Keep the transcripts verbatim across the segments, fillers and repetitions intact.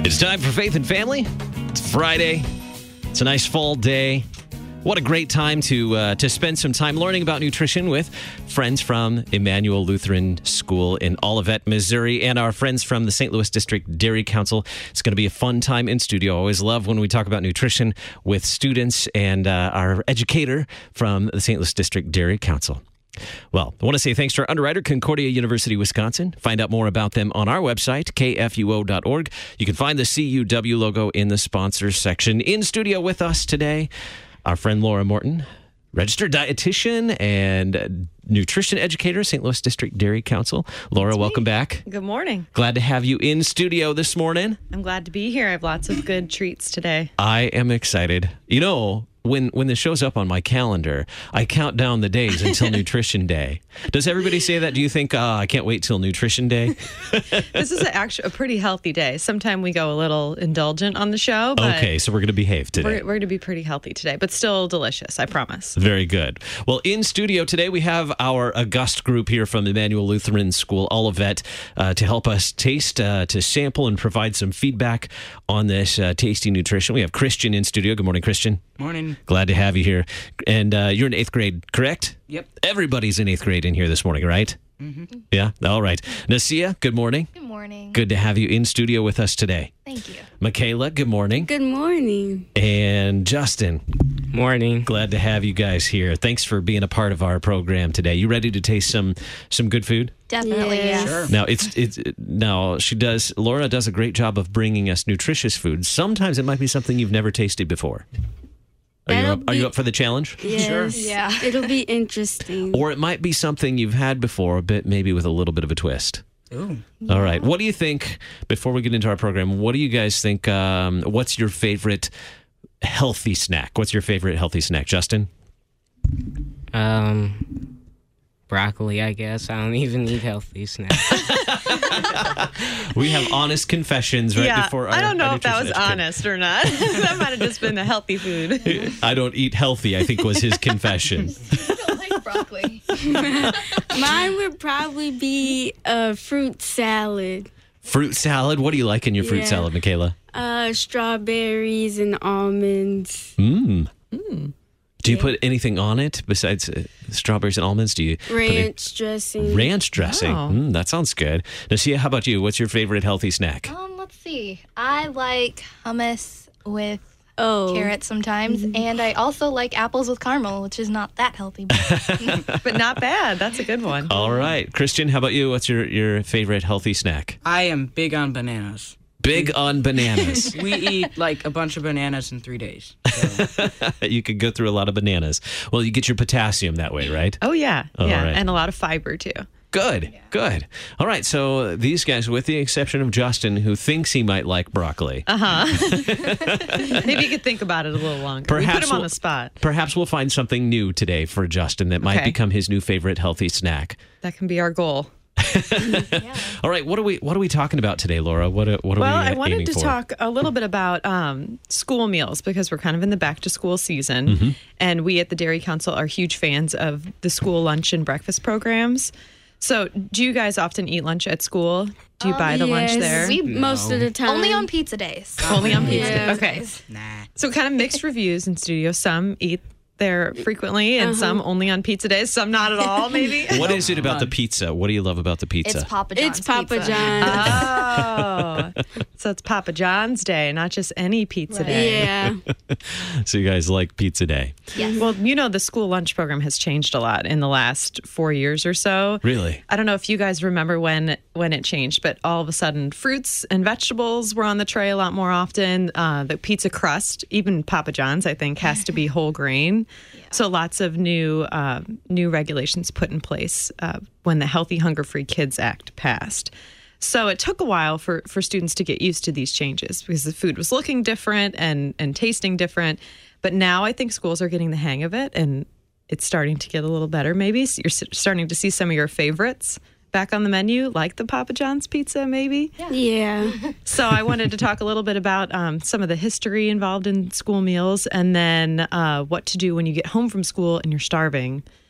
It's time for Faith and Family. It's Friday. It's a nice fall day. What a great time to uh, to spend some time learning about nutrition with friends from Emmanuel Lutheran School in Olivet, Missouri, and our friends from the Saint Louis District Dairy Council. It's going to be a fun time in studio. I always love when we talk about nutrition with students and uh, our educator from the Saint Louis District Dairy Council. Well, I want to say thanks to our underwriter, Concordia University, Wisconsin. Find out more about them on our website, k f u o dot org. You can find the C U W logo in the sponsors section. In studio with us today, our friend Laura Morton, registered dietitian and nutrition educator, Saint Louis District Dairy Council. Laura, That's welcome me. back. Good morning. Glad to have you in studio this morning. I'm glad to be here. I have lots of good treats today. I am excited. You know, when when this shows up on my calendar, I count down the days until Nutrition Day. Does everybody say that? Do you think, uh, I can't wait till Nutrition Day? This is actually a pretty healthy day. Sometime we go a little indulgent on the show. But Okay, so we're going to behave today. We're, we're going to be pretty healthy today, but still delicious, I promise. Very good. Well, in studio today, we have our august group here from Emmanuel Lutheran School, Olivet, uh, to help us taste, uh, to sample, and provide some feedback on this uh, tasty nutrition. We have Christian in studio. Good morning, Christian. Morning. Glad to have you here. And uh, you're in eighth grade, correct? Yep. Everybody's in eighth grade in here this morning, right? Mm-hmm. Yeah? All right. Nasia, good morning. Good morning. Good to have you in studio with us today. Thank you. Michaela, good morning. Good morning. And Justin, Morning. glad to have you guys here. Thanks for being a part of our program today. You ready to taste some some good food? Definitely, Yeah. yes. Sure. Now it's it's now she does Laura does a great job of bringing us nutritious food. Sometimes it might be something you've never tasted before. Are you That'll up, are you be- up for the challenge? Yes. Yeah. It'll be interesting. Or it might be something you've had before, but maybe with a little bit of a twist. Ooh. All right. What do you think, before we get into our program, what do you guys think, um, what's your favorite healthy snack? What's your favorite healthy snack, Justin? Um, broccoli, I guess. I don't even eat healthy snacks. We have honest confessions right yeah, before our I don't know our if that was nutrition educator. honest or not. That might have just been a healthy food. I don't eat healthy, I think was his confession. I don't like broccoli. Mine would probably be a fruit salad. Fruit salad? What do you like in your fruit Yeah. salad, Michaela? Uh, strawberries and almonds. Mmm. Do you put anything on it besides uh, strawberries and almonds? Do you put any- Ranch dressing. ranch dressing? Oh. Mm, that sounds good. Nasia, how about you? What's your favorite healthy snack? Um, let's see. I like hummus with Oh. carrots sometimes, and I also like apples with caramel, which is not that healthy. But But not bad. That's a good one. All right. Christian, how about you? What's your, your favorite healthy snack? I am big on bananas. Big on bananas. We eat like a bunch of bananas in three days. So, You could go through a lot of bananas. Well, you get your potassium that way, right? Oh, yeah. All yeah. right. And a lot of fiber, too. Good, good. All right, so these guys, with the exception of Justin, who thinks he might like broccoli, Maybe you could think about it a little longer. we put Perhaps him on we'll- the spot. perhaps we'll find something new today for Justin that might Okay. become his new favorite healthy snack. That can be our goal. yeah. All right, what are we what are we talking about today, Laura? What are, what are Well, we uh, I wanted aiming to for? talk a little bit about um, school meals because we're kind of in the back to school season. Mm-hmm. And we at the Dairy Council are huge fans of the school lunch and breakfast programs. So, do you guys often eat lunch at school? Do you buy the lunch Yes. there? We- Most of the time. Only on pizza days. Only on pizza. Yeah. Okay. nah. So, kind of mixed reviews in studio. Some eat there frequently, and some only on pizza days. Some not at all, maybe. What is it about the pizza? What do you love about the pizza? It's Papa John's It's Papa pizza. John's. Oh, so it's Papa John's Day, not just any pizza Right. day. Yeah. So you guys like pizza day? Yes. Well, you know, the school lunch program has changed a lot in the last four years or so. Really? I don't know if you guys remember when when it changed, but all of a sudden, fruits and vegetables were on the tray a lot more often. Uh, the pizza crust, even Papa John's, I think, has to be whole grain. So lots of new uh, new regulations put in place uh, when the Healthy Hunger Free Kids Act passed. So it took a while for, for students to get used to these changes because the food was looking different and, and tasting different. But now I think schools are getting the hang of it, and it's starting to get a little better maybe. So you're s- starting to see some of your favorites back on the menu, like the Papa John's pizza maybe. Yeah. So I wanted to talk a little bit about um, some of the history involved in school meals, and then uh, what to do when you get home from school and you're starving.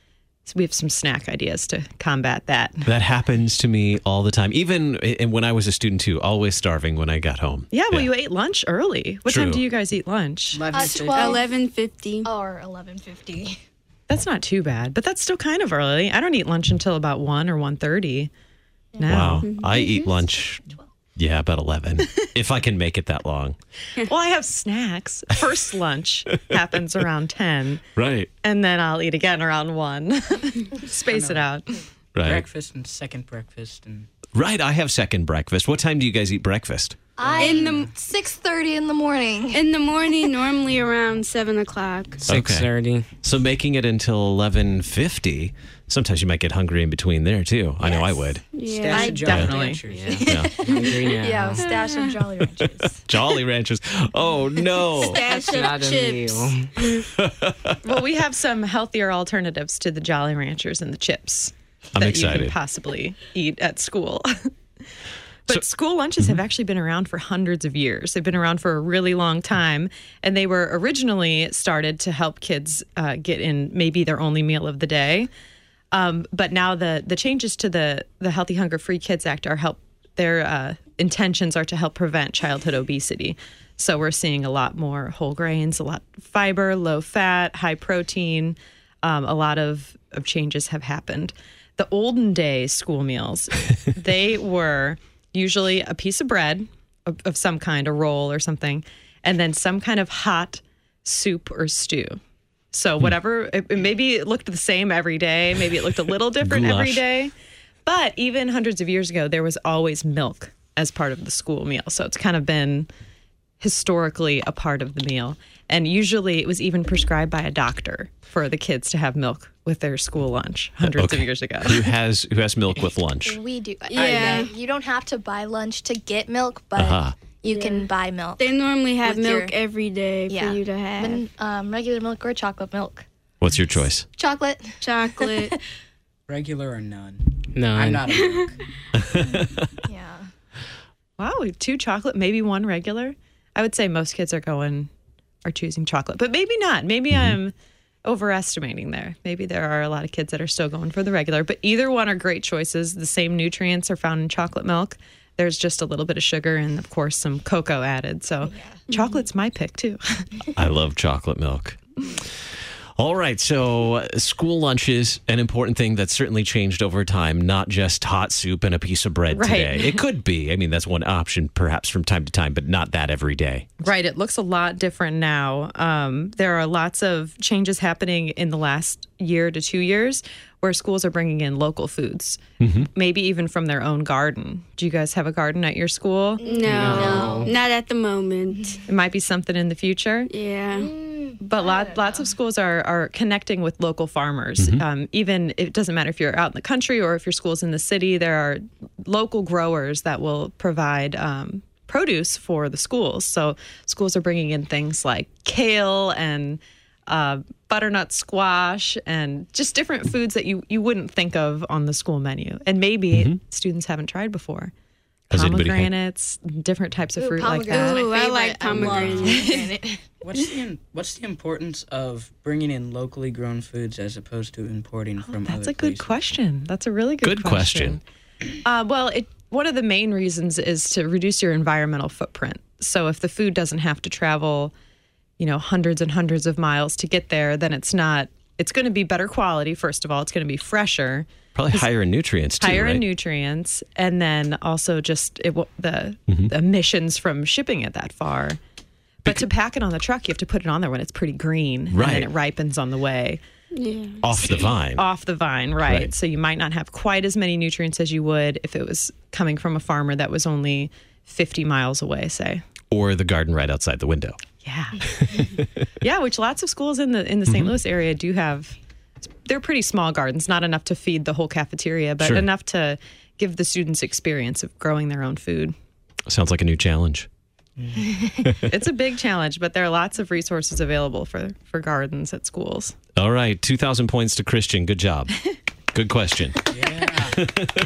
So we have some snack ideas to combat that. That happens to me all the time. Even and when I was a student too, always starving when I got home. Yeah, well, you ate lunch early. What True. time do you guys eat lunch? eleven Uh, fifty. twelve eleven fifty. or eleven fifty. That's not too bad, but that's still kind of early. I don't eat lunch until about one or one thirty now. Wow. I eat lunch, yeah, about eleven, if I can make it that long. Well, I have snacks. First lunch happens around ten, Right. and then I'll eat again around one. Space it out. Right. Breakfast and second breakfast and Right. I have second breakfast. What time do you guys eat breakfast? I In the- six thirty in the morning. In the morning, normally around seven o'clock. Six thirty. So making it until eleven fifty, sometimes you might get hungry in between there too. I know I would. Yeah. stash I of Jolly definitely- Ranchers. Yeah. Yeah. Hungry now. Yeah, stash of Jolly Ranchers. Jolly Ranchers. Oh, no. Stash of Not a chips. meal. Well, we have some healthier alternatives to the Jolly Ranchers and the chips I'm that you excited. can possibly eat at school. But So- school lunches have actually been around for hundreds of years. They've been around for a really long time, and they were originally started to help kids uh, get in maybe their only meal of the day. Um, but now the the changes to the the Healthy Hunger Free Kids Act are help. Their uh, intentions are to help prevent childhood obesity. So we're seeing a lot more whole grains, a lot of fiber, low fat, high protein. Um, a lot of, of changes have happened. The olden days school meals, they were usually a piece of bread of, of some kind, a roll or something, and then some kind of hot soup or stew. So whatever, it, it- maybe it looked the same every day. Maybe it looked a little different every Goulash. day. But even hundreds of years ago, there was always milk as part of the school meal. So it's kind of been historically a part of the meal. And usually it was even prescribed by a doctor for the kids to have milk with their school lunch hundreds of Okay. years ago. Who has who has milk with lunch? We do. I- Yeah. I- you don't have to buy lunch to get milk, but Uh-huh. you can buy milk. They normally have With milk your- every day yeah. for you to have. Then, um, regular milk or chocolate milk. What's your choice? Chocolate. Chocolate. regular or none. No. I'm not a milk. Yeah. Wow, we have two chocolate, maybe one regular. I would say most kids are going, are choosing chocolate, but maybe not. Maybe I'm overestimating there. Maybe there are a lot of kids that are still going for the regular, but either one are great choices. The same nutrients are found in chocolate milk. There's just a little bit of sugar and, of course, some cocoa added. So chocolate's my pick, too. I love chocolate milk. All right, so uh, school lunch is an important thing that's certainly changed over time, not just hot soup and a piece of bread Right. today. It could be. I mean, that's one option perhaps from time to time, but not that every day. Right. It looks a lot different now. Um, there are lots of changes happening in the last year to two years where schools are bringing in local foods, maybe even from their own garden. Do you guys have a garden at your school? No, not at the moment. It might be something in the future. Yeah. But lot, lots of schools are, are connecting with local farmers. Um, even it doesn't matter if you're out in the country or if your school's in the city, there are local growers that will provide um, produce for the schools. So schools are bringing in things like kale and uh, butternut squash and just different foods that you, you wouldn't think of on the school menu. And maybe students haven't tried before. Has anybody had- Pomegranates, different types of fruit like that. Ooh, I like pomegranate. What's the what's the importance of bringing in locally grown foods as opposed to importing from other That's a good places? question. That's a really good, Good question. Uh, well, it, one of the main reasons is to reduce your environmental footprint. So if the food doesn't have to travel, you know, hundreds and hundreds of miles to get there, then it's not. It's going to be better quality. First of all, it's going to be fresher, Probably higher in nutrients too, higher right? in nutrients, and then also just it, will- the, Mm-hmm. the emissions from shipping it that far. But to pack it on the truck, you have to put it on there when it's pretty green, and Right. then it ripens on the way. Yeah. Off the vine. Off the vine, right. Right. So you might not have quite as many nutrients as you would if it was coming from a farmer that was only fifty miles away, say. Or the garden right outside the window. Yeah. Yeah, which lots of schools in the in the Saint Mm-hmm. Louis area do have. They're pretty small gardens, not enough to feed the whole cafeteria, but Sure. enough to give the students experience of growing their own food. Sounds like a new challenge. It's a big challenge, but there are lots of resources available for, for gardens at schools. All right, two thousand points to Christian. Good job. Good question. Yeah.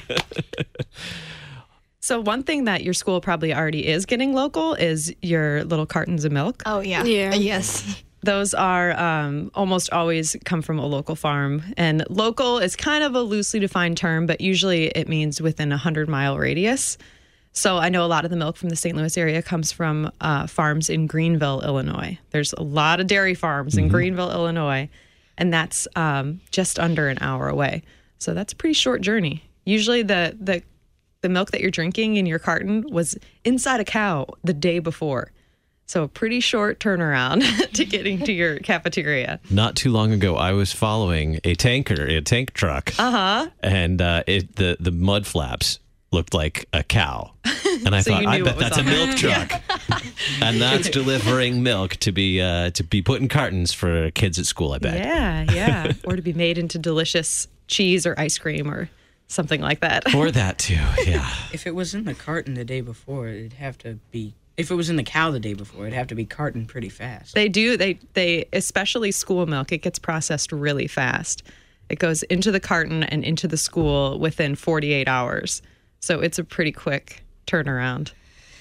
So one thing that your school probably already is getting local is your little cartons of milk. Oh, yeah. Yeah. Uh, yes. Those are um, almost always come from a local farm. And local is kind of a loosely defined term, but usually it means within a hundred mile radius. So I know a lot of the milk from the Saint Louis area comes from uh, farms in Greenville, Illinois. There's a lot of dairy farms in Greenville, Illinois, and that's um, just under an hour away. So that's a pretty short journey. Usually the, the, the milk that you're drinking in your carton was inside a cow the day before. So a pretty short turnaround to getting to your cafeteria. Not too long ago, I was following a tanker, a tank truck, Uh-huh. and uh, it the the mud flaps looked like a cow, and I So thought, you I knew bet what was that's a on milk truck, and that's delivering milk to be uh, to be put in cartons for kids at school. I bet. Yeah, yeah. Or to be made into delicious cheese or ice cream or something like that. Or that too. Yeah. If it was in the carton the day before, it'd have to be. If it was in the cow the day before, it'd have to be cartoned pretty fast. They do. They they especially school milk. It gets processed really fast. It goes into the carton and into the school within forty-eight hours. So it's a pretty quick turnaround.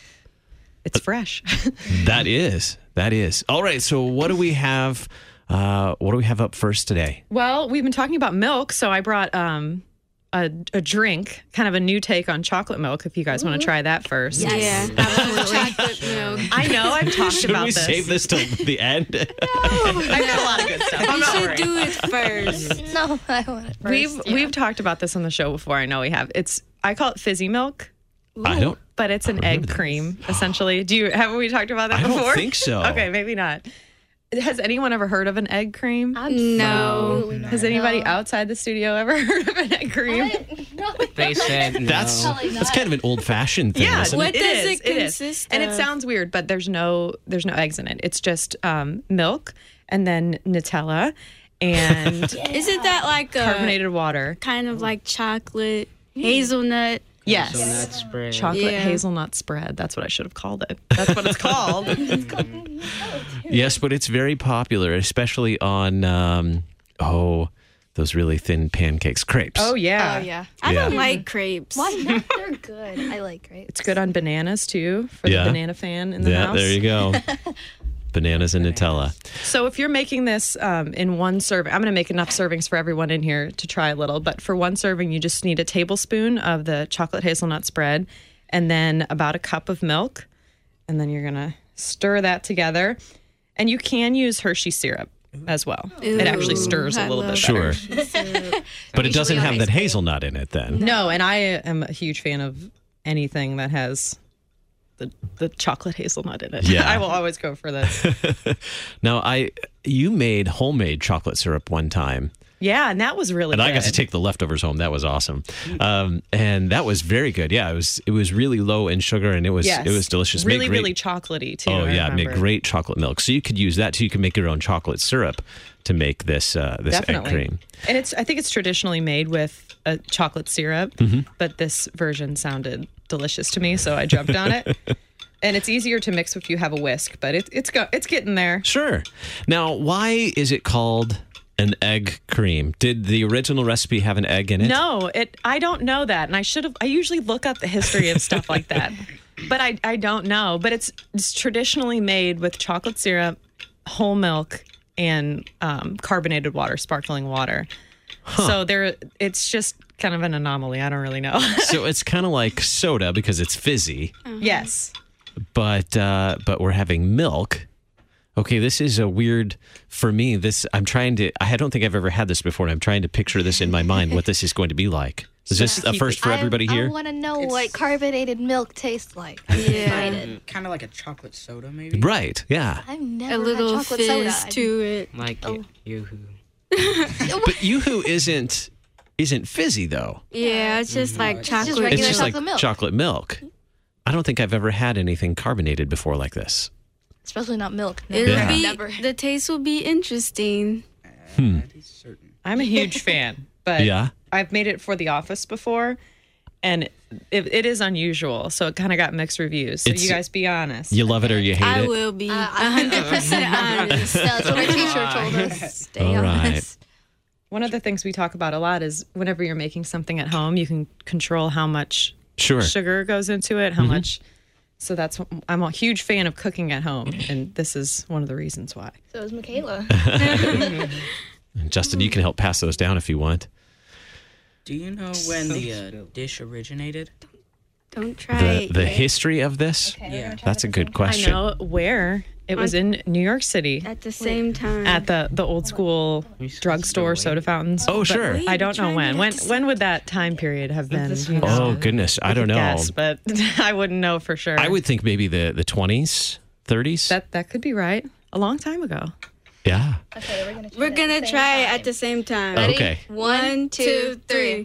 It's fresh. That is. That is. All right. So what do we have? Uh, what do we have up first today? Well, we've been talking about milk, so I brought um, a, a drink, kind of a new take on chocolate milk. If you guys want to try that first. Yeah, chocolate milk. I know I've talked Should about we this. save this till the end? I've got a lot of good stuff. I'm You not should worried. do it first. No, I want it first. We've yeah. we've talked about this on the show before. I know we have. It's I call it fizzy milk, I don't. but it's an egg cream essentially. Do you haven't we talked about that I don't before? think so. Okay, maybe not. Has anyone ever heard of an egg cream? Absolutely not. Has anybody No. outside the studio ever heard of an egg cream? I- no, They said no. That's Probably that's not. kind of an old fashioned thing, Yeah, isn't What it? it does is, it it is. consist And it of? sounds weird, but there's no there's no eggs in it. It's just um, milk and then Nutella and Isn't that like a carbonated water. kind of like chocolate hazelnut? Yes. Hazelnut spread. Chocolate Yeah. hazelnut spread. That's what I should have called it. That's what it's called. Yes, but it's very popular, especially on um, oh those really thin pancakes, crepes. Oh yeah. Oh yeah. I Yeah. don't like crepes. Why not? They're good. I like grapes. It's good on bananas too for Yeah. the banana fan in the Yeah, house. there you go. Bananas and Nutella. So if you're making this um, in one serving, I'm going to make enough servings for everyone in here to try a little. But for one serving, you just need a tablespoon of the chocolate hazelnut spread, and then about a cup of milk, and then you're going to stir that together. And you can use Hershey syrup as well. it actually Ooh, stirs a I little bit love better. Sure. But it doesn't have that hazelnut in it then. No, and I am a huge fan of anything that has the the chocolate hazelnut in it. Yeah. I will always go for this. Now, I you made homemade chocolate syrup one time, Yeah, and that was really and good. I got to take the leftovers home. That was awesome, um, and that was very good. Yeah, it was it was really low in sugar, and it was Yes. it was delicious. Really, Made great, really chocolatey too. Oh I yeah, it made remember. great chocolate milk. So you could use that too. You can make your own chocolate syrup to make this uh, this Definitely. egg cream. And it's I think it's traditionally made with a chocolate syrup, Mm-hmm. but this version sounded delicious to me, so I jumped on it. And it's easier to mix if you have a whisk, but it, it's go, it's getting there. Sure. Now, why is it called an egg cream? Did the original recipe have an egg in it? No, it I don't know that, and I should have. I usually look up the history of stuff like that, but I I don't know. But it's it's traditionally made with chocolate syrup, whole milk, and um, carbonated water, sparkling water. So there, it's just kind of an anomaly. I don't really know. So it's kind of like soda because it's fizzy, Yes. but uh, but we're having milk. Okay, this is a weird for me. This I'm trying to. I don't think I've ever had this before, and I'm trying to picture this in my mind. What this is going to be like. Is this a first for everybody I, here? I want to know It's- what carbonated milk tastes like. I'm Yeah. excited. Kind of like a chocolate soda, maybe. Right. Yeah. I've never A little had chocolate fizz soda. to it. Like Oh. you who. But Yoo-hoo isn't isn't fizzy though. Yeah, it's just like it's chocolate. just It's regular just like chocolate milk. chocolate milk. I don't think I've ever had anything carbonated before like this. Especially not milk. No. It'll Yeah. be Never. the taste will be interesting. That is certain. I'm a huge fan, but Yeah. I've made it for The Office before, and it, it is unusual. So it kind of got mixed reviews. So It's- you guys be honest. You love it or you hate I it. will be Uh, one I- hundred percent honest. That's what our teacher told us. Stay All right. honest. One of the things we talk about a lot is whenever you're making something at home, you can control how much Sure. sugar goes into it, how much So that's I'm a huge fan of cooking at home, and this is one of the reasons why. So is Michaela. Justin, you can help pass those down if you want. Do you know when the uh, dish originated? Don't try The it. the yet. history of this? Okay, we're Yeah. gonna try That's a this good one. question. I know where it was in New York City At the same time. at the the old school drugstore soda fountains. Oh, But sure. I don't know Trying when. to When get when would that time period have been? This Do you one. know? Oh, goodness. I don't know. Guess, but I wouldn't know for sure. I would think maybe the, the twenties, thirties. That that could be right. A long time ago. yeah. Okay, we're gonna. Try We're it at gonna the same try it time. at the same time. Ready? Okay. One, two, three.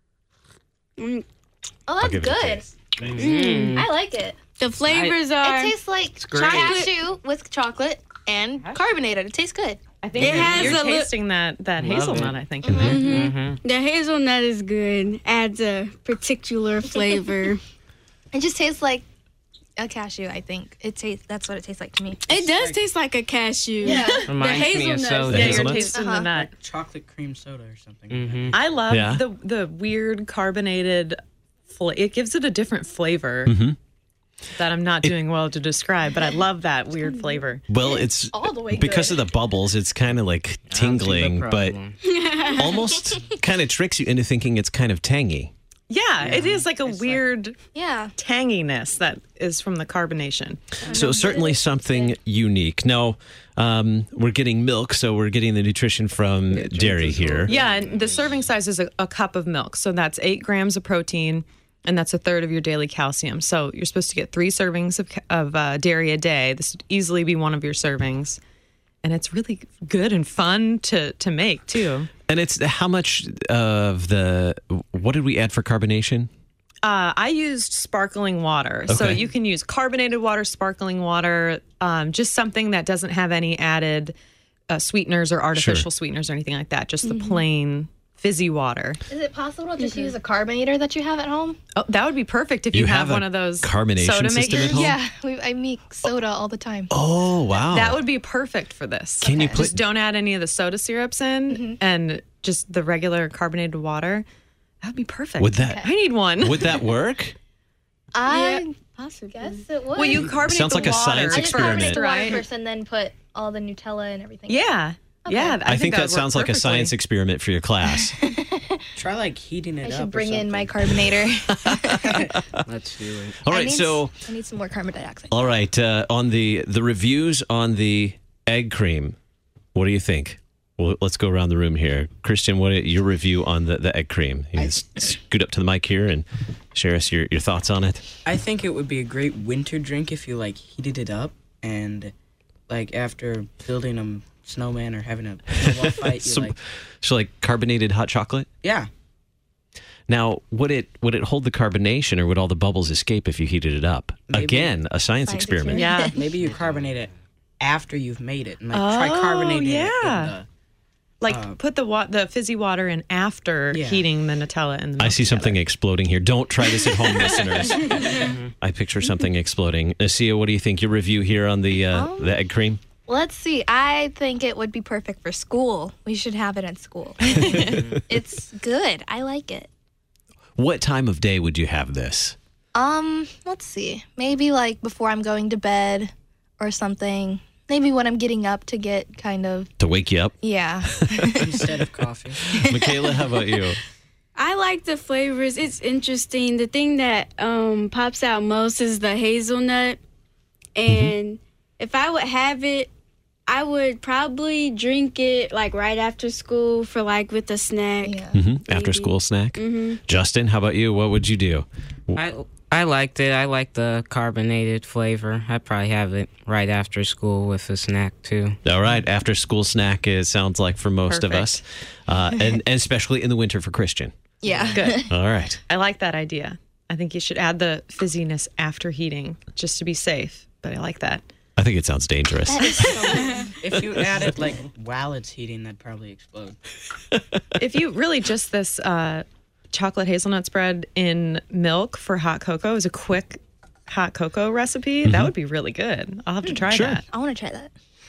Mm, Oh, I'll that's give it a good. taste. I like it. The flavors are. It tastes like great. cashew with chocolate and carbonated. It tastes good. I think It you're, has you're a li- tasting that that Love hazelnut. it. I think in there. Mhm. The hazelnut is good. Adds a particular flavor. It just tastes like a cashew. I think it tastes. That's what it tastes like to me. It does taste like a cashew. Yeah. Reminds me of hazelnuts. soda. The Yeah, you're hazelnuts? tasting Uh-huh. the nut. Chocolate cream soda or something. Mm-hmm. I love Yeah. the the weird carbonated. Fla- it gives it a different flavor Mm-hmm. that I'm not doing well to describe, but I love that weird flavor. Well, it's all the way because good. of the bubbles, it's kind of like I don't see the tingling, but problem. almost kind of tricks you into thinking it's kind of tangy. Yeah, it is like a It's like- weird Yeah. tanginess that is from the carbonation. So certainly something unique. Now, um, we're getting milk, so we're getting the nutrition from dairy here. Yeah, and the serving size is a, a cup of milk. So that's eight grams of protein, and that's a third of your daily calcium. So you're supposed to get three servings of, ca- of uh, dairy a day. This would easily be one of your servings. And it's really good and fun to, to make, too. And it's how much of the, what did we add for carbonation? Uh, I used sparkling water. So Okay. you can use carbonated water, sparkling water, um, just something that doesn't have any added uh, sweeteners or artificial sweeteners or anything like that. Just the plain fizzy water. Is it possible to just use a carbonator that you have at home? Oh, that would be perfect if you, You have, have a one of those carbonation soda system at makers. home? Yeah, we, I make soda all the time. Oh, wow. That would be perfect for this. Can you put- just don't add any of the soda syrups in and just the regular carbonated water? That would be perfect. Would that- I need one. Would that work? I Possibly. guess it would. well, you carbonate Sounds the like a water. science I just experiment. carbonate the water Right? first and then put all the Nutella and everything. Yeah. Yeah. I, think, that, would work sounds like a perfectly. science experiment for your class. Try like heating it I up. should or bring in my something. carbonator. Let's do it. All I right, need, so I need some more carbon dioxide. all right, uh, on the the reviews on the egg cream, what do you think? Well, let's go around the room here. Christian, what are your review on the, the egg cream? You can s- scoot up to the mic here and share us your, your thoughts on it. I think it would be a great winter drink if you like heated it up and like after building a snowman or having a snowball fight, you So, like so like carbonated hot chocolate. yeah. Now, would it would it hold the carbonation, or would all the bubbles escape if you heated it up? Maybe. Again, a science Science experiment. Yeah. Maybe you carbonate it after you've made it and like try carbonating yeah. it. In Like Uh, put the wa- the fizzy water in after Yeah. heating the Nutella and the I milk see together. something exploding here. Don't try this at home, listeners. I picture something exploding. Nasia, what do you think? Your review here on the uh, Um, the egg cream? Let's see. I think it would be perfect for school. We should have it at school. It's good. I like it. What time of day would you have this? Um, let's see. Maybe like before I'm going to bed or something. Maybe when I'm getting up to get kind of To wake you up? yeah. the, instead of coffee. Michaela, how about you? I like the flavors. It's interesting. The thing that um, pops out most is the hazelnut. And if I would have it, I would probably drink it like right after school for like with a snack. Yeah. hmm After school snack? Justin, how about you? What would you do? I I liked it. I like the carbonated flavor. I'd probably have it right after school with a snack too. All right, after school snack, it sounds like for most of us, uh, and, and especially in the winter for Christian. Yeah. Good. All right. I like that idea. I think you should add the fizziness after heating just to be safe. But I like that. I think it sounds dangerous. If you add it like while it's heating, that'd probably explode. If you really just this uh, chocolate hazelnut spread in milk for hot cocoa is a quick hot cocoa recipe, that would be really good. I'll have to try Sure. that. I want to try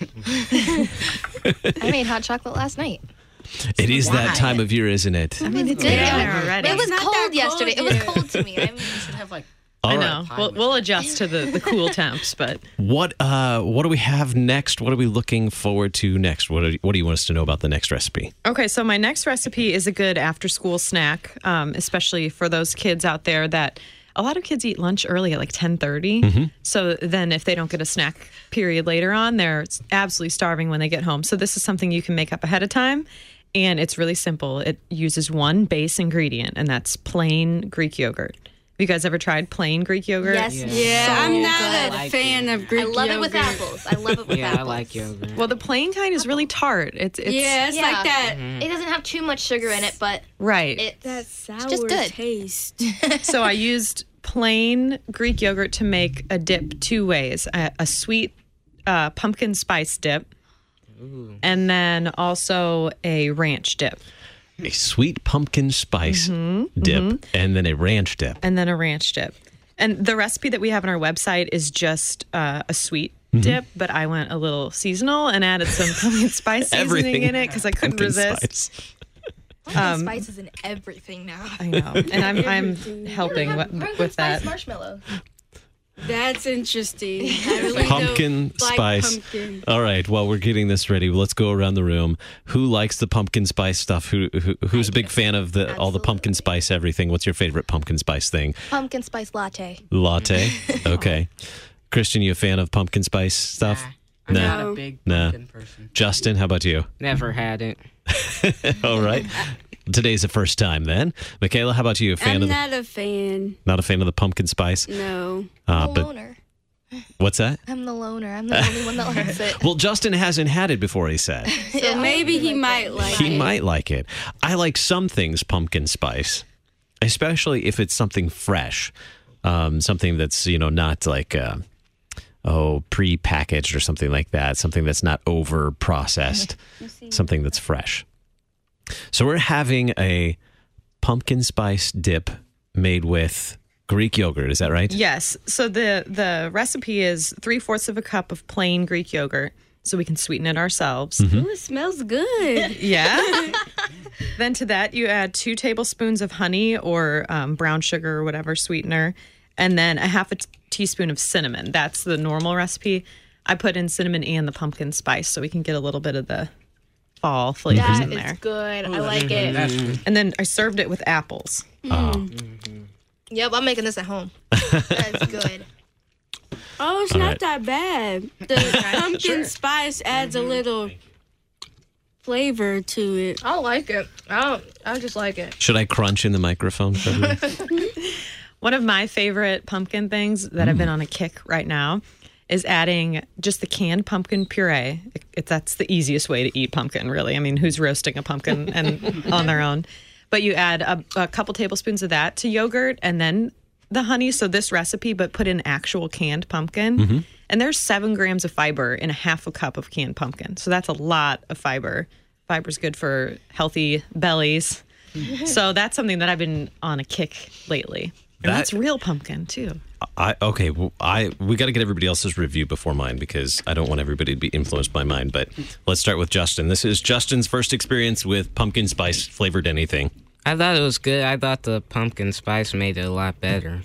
that. I made hot chocolate last night. It is that Why? time of year, isn't it? I mean, it's Yeah. in there already. It was It's not cold that yesterday. cold It was yet. cold to me. I mean, You should have like All I right. know. We'll, we'll adjust to the, the cool temps, but What uh what do we have next? What are we looking forward to next? What are, what do you want us to know about the next recipe? okay. So my next recipe is a good after-school snack, um, especially for those kids out there that a lot of kids eat lunch early at like ten thirty. So then if they don't get a snack period later on, they're absolutely starving when they get home. So this is something you can make up ahead of time. And it's really simple. It uses one base ingredient, and that's plain Greek yogurt. Have you guys ever tried plain Greek yogurt? Yes. Yeah, So I'm not good. a like fan it. of Greek I love it with yogurt. apples. I love it with Yeah, apples. I like yogurt. Well, the plain kind is really tart. It's, it's Yeah, it's Yeah. like that. It doesn't have too much sugar in it, but right. it's That sour just good. taste. So I used plain Greek yogurt to make a dip two ways: a, a sweet uh, pumpkin spice dip, and then also a ranch dip, A sweet pumpkin spice dip and then a ranch dip. and then a ranch dip. And the recipe that we have on our website is just uh, a sweet dip, but I went a little seasonal and added some pumpkin spice seasoning Everything in it because I couldn't pumpkin resist. spice. pumpkin spice is in everything now. I know, and I'm I'm helping Have w- pumpkin with spice that. marshmallow. That's interesting. I really Pumpkin don't like spice. pumpkin. All right. Well, we're getting this ready. Let's go around the room. Who likes the pumpkin spice stuff? Who, who who's a big fan of the all the pumpkin Absolutely. spice everything? What's your favorite pumpkin spice thing? Pumpkin spice latte. Latte. Okay. Christian, you a fan of pumpkin spice stuff? I'm Nah. not No. a big Nah. pumpkin person. Justin, how about you? Never had it. All right. Today's the first time then. Michaela, how about you? A fan I'm of the, not a fan. not a fan of the pumpkin spice? No. Uh, I'm the but loner. what's that? I'm the loner. I'm the only one that likes it. Well, Justin hasn't had it before, he said. So maybe he might like He it. might like it. I like some things pumpkin spice, especially if it's something fresh, um, something that's, you know, not like, uh, oh, pre-packaged or something like that, something that's not over-processed, something that's fresh. So we're having a pumpkin spice dip made with Greek yogurt. Is that right? Yes. So the the recipe is three fourths of a cup of plain Greek yogurt, so we can sweeten it ourselves. Ooh, it smells good. Yeah. Then to that, you add two tablespoons of honey or um, brown sugar or whatever sweetener, and then a half a t- teaspoon of cinnamon. That's the normal recipe. I put in cinnamon and the pumpkin spice so we can get a little bit of the fall flavors That in is there. good. I like it. That's good. And then I served it with apples. Yep, I'm making this at home. That's good. Oh, it's All not right. that bad. The pumpkin spice adds a little flavor to it. I like it. I don't, I just like it. Should I crunch in the microphone for everyone? One of my favorite pumpkin things that I've been on a kick right now is adding just the canned pumpkin puree. It, it- that's the easiest way to eat pumpkin, really. I mean, who's roasting a pumpkin and on their own? But you add a, a couple tablespoons of that to yogurt and then the honey. So this recipe, but put in actual canned pumpkin. And there's seven grams of fiber in a half a cup of canned pumpkin. So that's a lot of fiber. Fiber's good for healthy bellies. So that's something that I've been on a kick lately. And That- that's real pumpkin too. I okay. Well, I we got to get everybody else's review before mine because I don't want everybody to be influenced by mine. But let's start with Justin. This is Justin's first experience with pumpkin spice flavored anything. I thought it was good. I thought the pumpkin spice made it a lot better.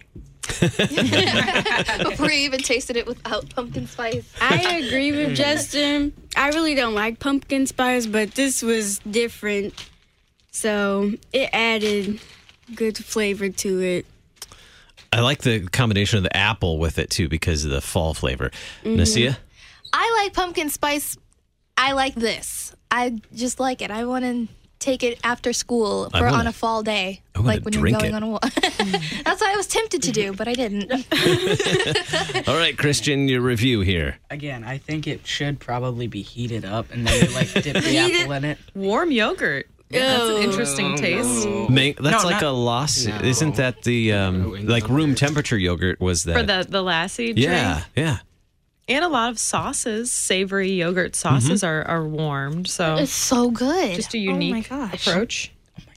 Before you even tasted it without pumpkin spice. I agree with Justin. I really don't like pumpkin spice, but this was different. So it added good flavor to it. I like the combination of the apple with it too because of the fall flavor. Nasia, I like pumpkin spice. I like this. I just like it. I want to take it after school I for wanna- on a fall day, I wanna like when you're drink going it. on a walk. That's what I was tempted to do, but I didn't. all right, Christian, your review here. Again, I think it should probably be heated up and then you like dip the apple in it. Warm yogurt. That's an interesting taste. Ma- that's No, like not- a loss. No. Isn't that the um, like room temperature yogurt? Was that For the, the lassie drink. Yeah, yeah. And a lot of sauces, savory yogurt sauces are, are warmed. So It's so good. just a Oh my unique gosh. approach.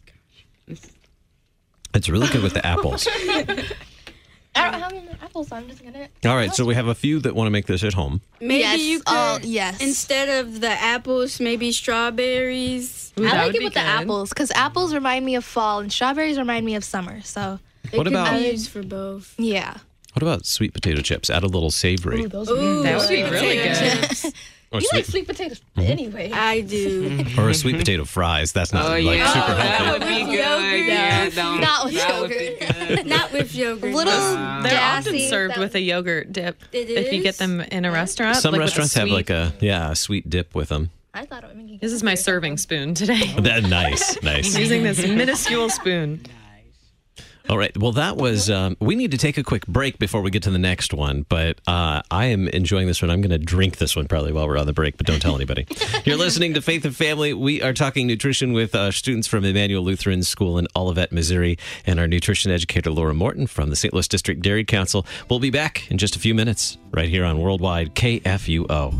It's really good with the apples. I don't have any apples, so I'm just gonna. All right, so we have a few that want to make this at home. Maybe Yes, you could, oh, yes. instead of the apples, maybe strawberries. Ooh, that I would like it be with the good. apples because apples remind me of fall and strawberries remind me of summer. So It What could about- be used for both. yeah, What about sweet potato chips? Add a little savory. Ooh, those Ooh, That would be sweet really potato good. chips. Or You sweet, like sweet potatoes anyway. I do. or sweet potato fries. That's not Oh, like yeah. super Oh, that healthy. would be With good. yogurt. Yeah, don't- Not with that would be yogurt. good. Not with yogurt. Little Uh, They're gassy. often served That- with a yogurt dip. It If you get is? them in a restaurant. Some like with a restaurants have sweet- like a yeah a sweet dip with them. I thought it would make you This is my serving spoon today. That nice, nice. Using this minuscule spoon. All right. Well, that was. Um, we need to take a quick break before we get to the next one. But uh, I am enjoying this one. I'm going to drink this one probably while we're on the break, but don't tell anybody. You're listening to Faith and Family. We are talking nutrition with uh, students from Emmanuel Lutheran School in Olivet, Missouri, and our nutrition educator Laura Morton from the Saint Louis District Dairy Council. We'll be back in just a few minutes right here on Worldwide K F U O.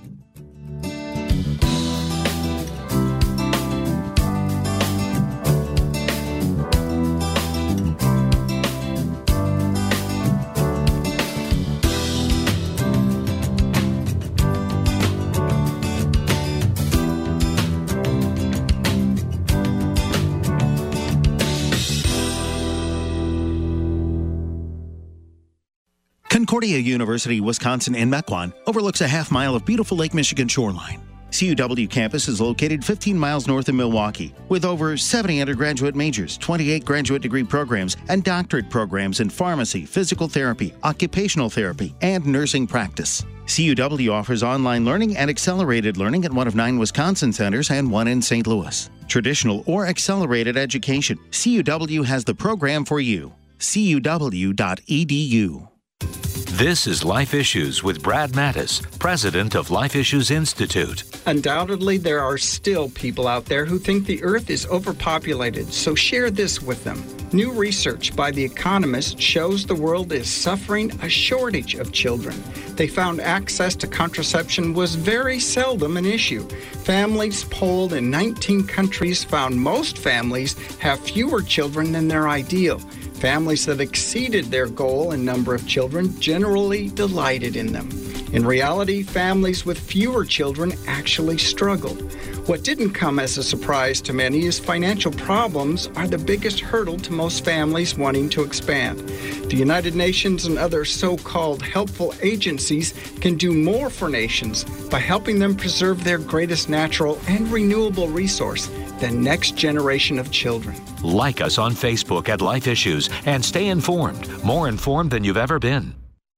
Concordia University, Wisconsin in Mequon overlooks a half mile of beautiful Lake Michigan shoreline. C U W campus is located fifteen miles north of Milwaukee, with over seventy undergraduate majors, twenty-eight graduate degree programs, and doctorate programs in pharmacy, physical therapy, occupational therapy, and nursing practice. C U W offers online learning and accelerated learning at one of nine Wisconsin centers and one in Saint Louis. Traditional or accelerated education, C U W has the program for you. C U W dot E D U. This is Life Issues with Brad Mattis, president of Life Issues Institute. Undoubtedly, there are still people out there who think the earth is overpopulated, so share this with them. New research by The Economist shows the world is suffering a shortage of children. They found access to contraception was very seldom an issue. Families polled in nineteen countries found most families have fewer children than their ideal. Families that exceeded their goal in number of children generally delighted in them. In reality, families with fewer children actually struggled. What didn't come as a surprise to many is financial problems are the biggest hurdle to most families wanting to expand. The United Nations and other so-called helpful agencies can do more for nations by helping them preserve their greatest natural and renewable resource, the next generation of children. Like us on Facebook at Life Issues and stay informed, more informed than you've ever been.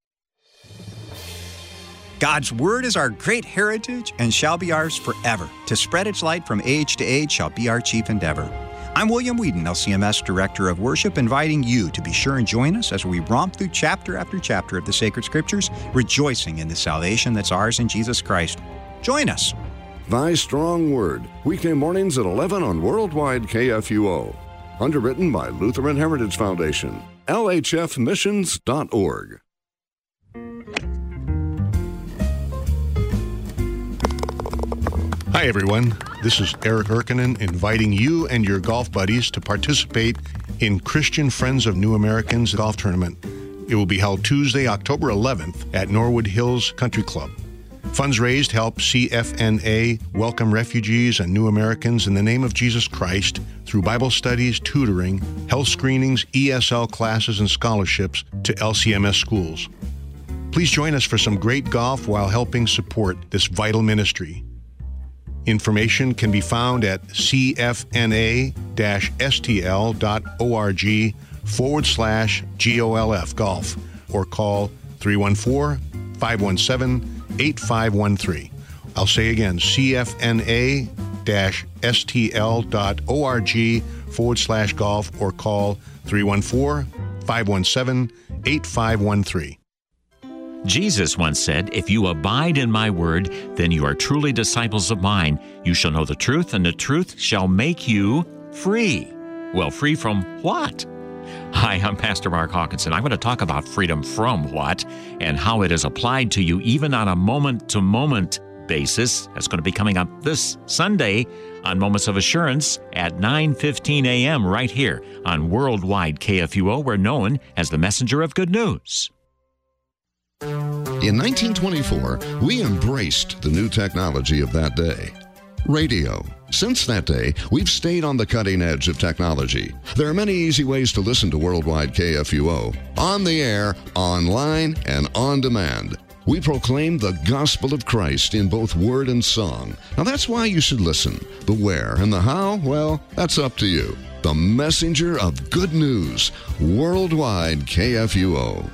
God's Word is our great heritage and shall be ours forever. To spread its light from age to age shall be our chief endeavor. I'm William Whedon, L C M S Director of Worship, inviting you to be sure and join us as we romp through chapter after chapter of the Sacred Scriptures, rejoicing in the salvation that's ours in Jesus Christ. Join us. Thy Strong Word, weekday mornings at eleven on Worldwide K F U O. Underwritten by Lutheran Heritage Foundation, L H F missions dot org. Hi, everyone. This is Eric Erkinen inviting you and your golf buddies to participate in Christian Friends of New Americans Golf Tournament. It will be held Tuesday, October eleventh at Norwood Hills Country Club. Funds raised help C F N A welcome refugees and new Americans in the name of Jesus Christ through Bible studies, tutoring, health screenings, E S L classes, and scholarships to L C M S schools. Please join us for some great golf while helping support this vital ministry. Information can be found at cfna-stl.org forward slash GOLF golf or call three one four, five one seven, eight five one three. I'll say again, cfna-stl.org forward slash golf or call three one four, five one seven, eight five one three. Jesus once said, "If you abide in my word, then you are truly disciples of mine. You shall know the truth, and the truth shall make you free." Well, free from what? Hi, I'm Pastor Mark Hawkinson. I'm going to talk about freedom from what and how it is applied to you even on a moment-to-moment basis. That's going to be coming up this Sunday on Moments of Assurance at nine fifteen a.m. right here on Worldwide K F U O. We're known as the messenger of good news. In nineteen twenty-four, we embraced the new technology of that day. Radio, Since that day, we've stayed on the cutting edge of technology. There are many easy ways to listen to Worldwide K F U O. On the air, online, and on demand. We proclaim the gospel of Christ in both word and song. Now that's why you should listen. The where and the how, well, that's up to you. The messenger of good news. Worldwide K F U O.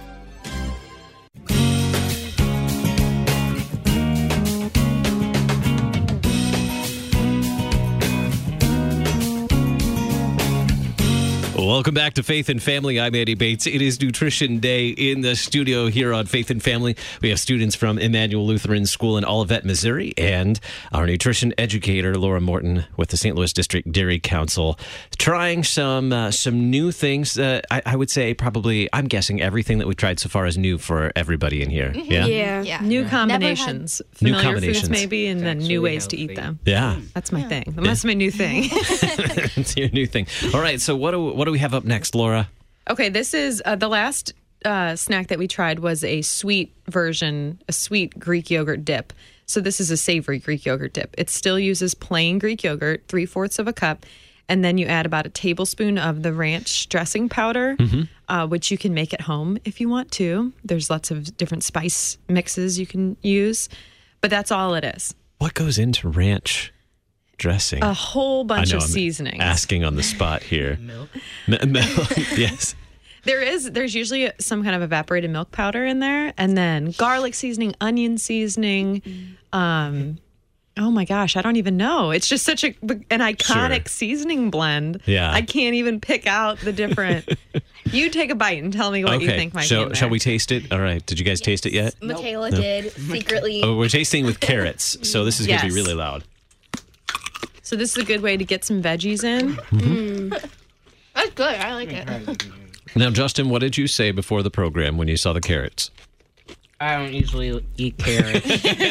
Welcome back to Faith and Family. I'm Andy Bates. It is Nutrition Day in the studio here on Faith and Family. We have students from Emmanuel Lutheran School in Olivet, Missouri, and our nutrition educator, Laura Morton, with the Saint Louis District Dairy Council, trying some uh, some new things. Uh, I, I would say probably, I'm guessing everything that we've tried so far is new for everybody in here. Mm-hmm. Yeah? Yeah. Yeah. New combinations. New Familiar combinations. foods maybe, and then new ways to healthy. eat them. Yeah. That's my thing. That must be my new thing. It's your new thing. All right, so what do, what do we have up next, Laura? Okay, this is uh, the last uh, snack that we tried was a sweet version, a sweet Greek yogurt dip. So this is a savory Greek yogurt dip. It still uses plain Greek yogurt, three-fourths of a cup, and then you add about a tablespoon of the ranch dressing powder, Mm-hmm. uh, which you can make at home if you want to. There's lots of different spice mixes you can use, but that's all it is. What goes into ranch dressing? A whole bunch I know of I'm seasonings. asking on the spot here. Milk. M- milk, yes. There is, there's usually some kind of evaporated milk powder in there, and then garlic seasoning, onion seasoning. Um, oh my gosh, I don't even know. It's just such a an iconic Sure. seasoning blend. Yeah. I can't even pick out the different. You take a bite and tell me what Okay, you think might be shall, in there. shall we taste it? All right. Did you guys taste it yet? Michaela No. did secretly. Oh, we're tasting with carrots, so this is going to Yes. be really loud. So this is a good way to get some veggies in. That's good. I like it. Now, Justin, what did you say before the program when you saw the carrots? I don't usually eat carrots.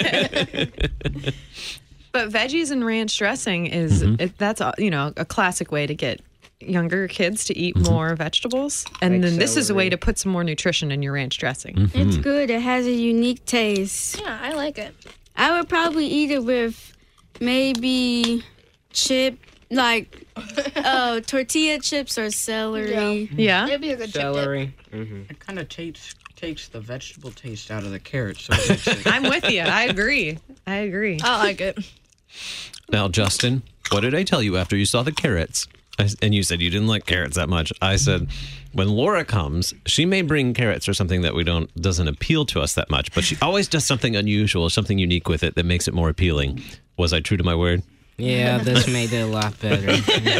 But veggies and ranch dressing is Mm-hmm. it, that's a, you know a classic way to get younger kids to eat Mm-hmm. more vegetables, and Like then this is a way celery. to put some more nutrition in your ranch dressing. Mm-hmm. It's good. It has a unique taste. Yeah, I like it. I would probably eat it with maybe chip, like uh, tortilla chips or celery. Yeah, It'd be a good chip dip. Celery. hmm It kind of takes takes the vegetable taste out of the carrot, so it makes it. I'm with you. I agree. I agree. I like it. Now, Justin, what did I tell you after you saw the carrots? I, and you said you didn't like carrots that much. I said, when Laura comes, she may bring carrots or something that we don't doesn't appeal to us that much, but she always does something unusual, something unique with it that makes it more appealing. Was I true to my word? Yeah, this made it a lot better.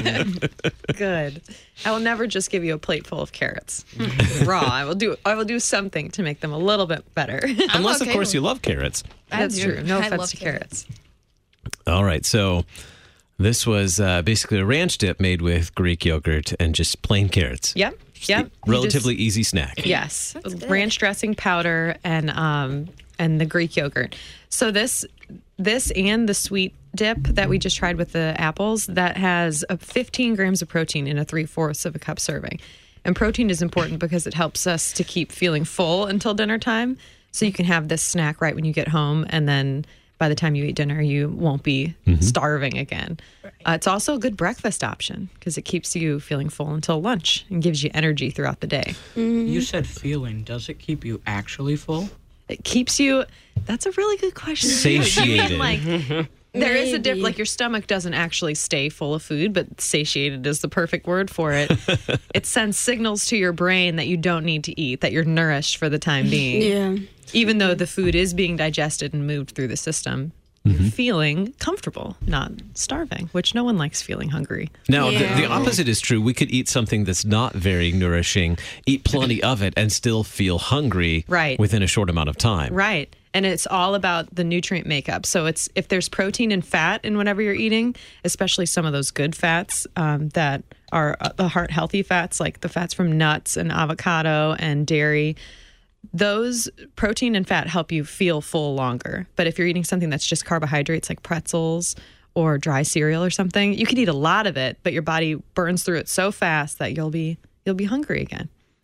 Good. I will never just give you a plate full of carrots raw. I will do. I will do something to make them a little bit better. Unless, okay of course, with- you love carrots. That's do. true. No I offense love to carrots. All right, so this was uh, basically a ranch dip made with Greek yogurt and just plain carrots. Yep. Yep. You Relatively just- easy snack. Yes, ranch dressing powder and um and the Greek yogurt. So this this and the sweet dip that we just tried with the apples that has a fifteen grams of protein in a three-fourths of a cup serving. And protein is important because it helps us to keep feeling full until dinner time. So you can have this snack right when you get home, and then by the time you eat dinner, you won't be starving again. Uh, it's also a good breakfast option because it keeps you feeling full until lunch and gives you energy throughout the day. You said feeling. Does it keep you actually full? It keeps you. That's a really good question. Satiated. like there is a dip. Maybe. Like your stomach doesn't actually stay full of food, but satiated is the perfect word for it. It sends signals to your brain that you don't need to eat, that you're nourished for the time being. Yeah. Even though the food is being digested and moved through the system, you're feeling comfortable, not starving, which no one likes feeling hungry. Now, Yeah. the, the opposite is true. We could eat something that's not very nourishing, eat plenty of it, and still feel hungry Right. within a short amount of time. Right. And it's all about the nutrient makeup. So it's if there's protein and fat in whatever you're eating, especially some of those good fats um, that are uh, the heart healthy fats, like the fats from nuts and avocado and dairy, those protein and fat help you feel full longer. But if you're eating something that's just carbohydrates like pretzels or dry cereal or something, you could eat a lot of it, but your body burns through it so fast that you'll be you'll be hungry again.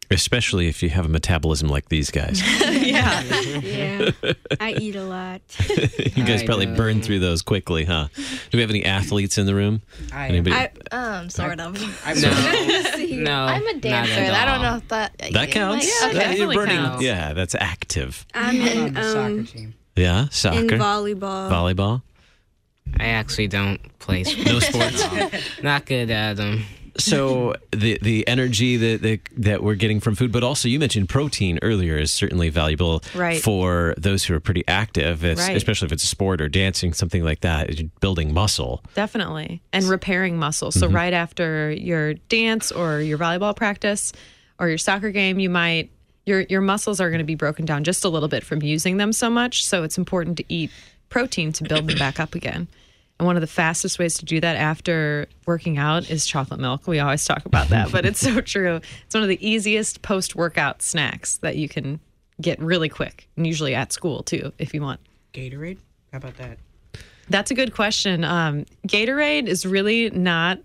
Especially if you have a metabolism like these guys. Yeah. Yeah. I eat a lot. You guys I probably know. burn through those quickly, huh? Do we have any athletes in the room? I, Anybody? I, Um, sort of. I'm No, See, no. I'm a not dancer. at I don't all. know if that. that counts. Yeah, That- that you're definitely burning- counts. Yeah, that's active. I'm on in the soccer um team. Yeah, soccer, in volleyball. volleyball, I actually don't play sports. no sports. Not good at them. So the the energy that, that that we're getting from food, but also you mentioned protein earlier is certainly valuable Right. for those who are pretty active, it's, Right. especially if it's a sport or dancing, something like that, building muscle. Definitely. And repairing muscle. So right after your dance or your volleyball practice or your soccer game, you might your your muscles are going to be broken down just a little bit from using them so much. So it's important to eat protein to build them back up again. And one of the fastest ways to do that after working out is chocolate milk. We always talk about that, but it's so true. It's one of the easiest post-workout snacks that you can get really quick, and usually at school too, if you want. Gatorade? How about that? That's a good question. Um, Gatorade is really not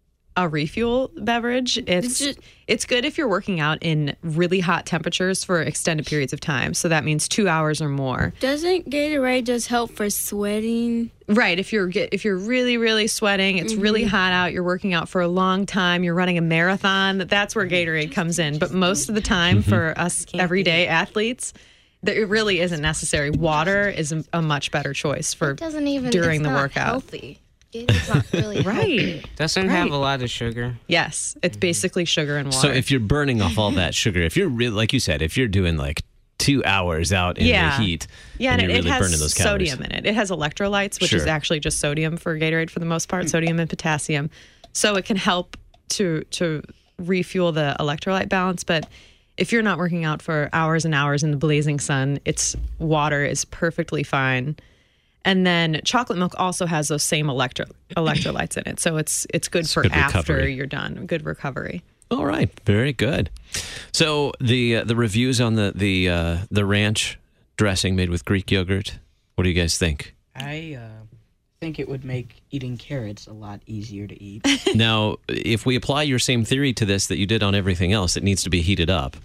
a refuel beverage. It's It's it's good if you're working out in really hot temperatures for extended periods of time. So that means two hours or more. Doesn't Gatorade just help for sweating? Right. If you're get- if you're really really sweating, it's really hot out. You're working out for a long time. You're running a marathon. That's where Gatorade comes in. But most of the time, for us everyday athletes, that it really isn't necessary. Water is a, a much better choice for It doesn't even. during it's the not workout. Healthy. It's not really healthy. Right. Doesn't have a lot of sugar. Yes, it's basically sugar and water. So if you're burning off all that sugar, if you're really, like you said, if you're doing like two hours out in Yeah. the heat, Yeah, and and you're it, really it has burning those calories. sodium in it. It has electrolytes, which is Sure. actually just sodium for Gatorade for the most part, sodium and potassium. So it can help to to refuel the electrolyte balance. But if you're not working out for hours and hours in the blazing sun, it's water is perfectly fine. And then chocolate milk also has those same electro, electrolytes in it. So it's it's good for good after recovery. you're done. Good recovery. All right, very good. So the uh, the reviews on the the uh, the ranch dressing made with Greek yogurt. What do you guys think? I uh, think it would make eating carrots a lot easier to eat. Now, if we apply your same theory to this that you did on everything else, it needs to be heated up.